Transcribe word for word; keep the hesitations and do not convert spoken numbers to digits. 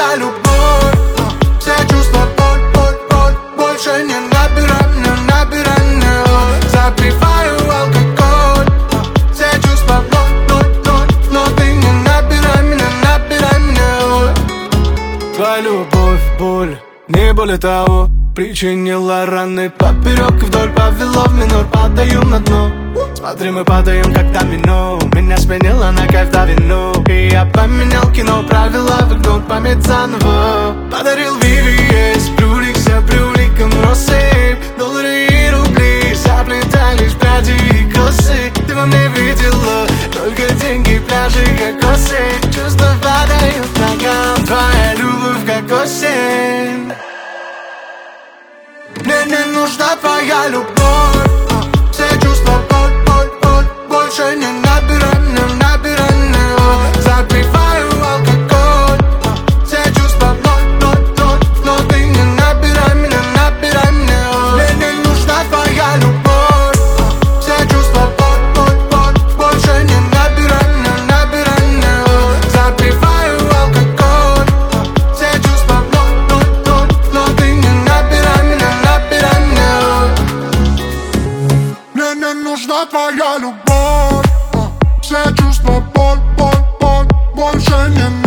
твоя любовь. Все чувства боль, боль, боль. Больше не набирай мне, набирай мне. Запиваю алкоголь. Все чувства ноль, ноль, ноль. Но ты не набирай меня, набирай мне. Твоя любовь, боль, не более того, причинила раны поперек и вдоль, повело в минор, падаю на дно. Смотри, мы падаем как домино. Меня сменила на кайф да вино. И я поменял кино, правила выгнут память заново. Подарил Вивие с брюликся брюликом росы. Доллары и рубли заплетались в пряди и косы. Ты во мне видела только деньги, пляжи, кокосы. Чувства падают ногам, твоя любовь как осень. Мне не нужна твоя любовь. Все чувства боль, боль, боль. Больше не набирай мне, набирай мне. Запиваю алкоголь. Все чувства ноль, ноль, ноль. Но ты не набирай меня, набирай мне. Мне не нужна твоя любовь. Все чувства боль, боль, боль. Больше не набирай мне, набирай мне. Запиваю алкоголь. Все чувства ноль, ноль, ноль. Но ты не набирай меня, набирай мне. Мне не нужна твоя любовь. Все чувства боль, боль, боль. Больше не